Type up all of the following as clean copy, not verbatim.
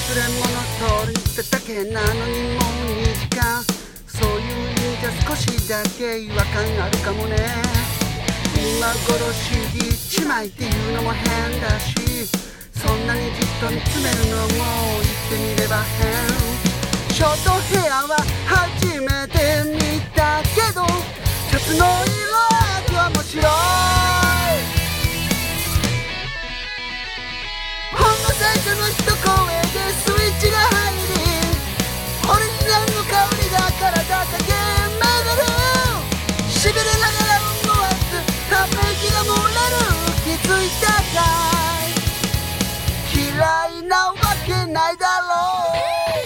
忘れ物取りってだけなのにもう2時間、そういう意味じゃ少しだけ違和感あるかもね。今頃 CD1 枚っていうのも変だし、そんなにじっと見つめるのも言ってみれば変。ショートヘアは初めて見たけど、シャツの色は面白い。ほんの最初の一声でスイッチが入り、オリジナルの香りが体駆け巡る。しびれながら思わずため息が漏れる。気づいたかい、嫌いなわけないだろう。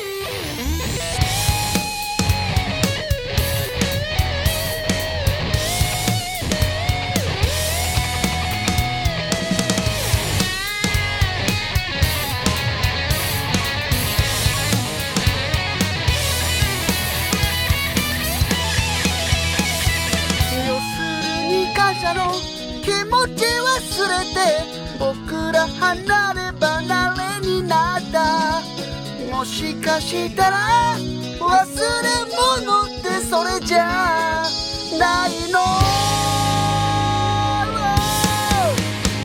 感謝の気持ち忘れて、僕ら離れ離れになった。もしかしたら忘れ物ってそれじゃないの。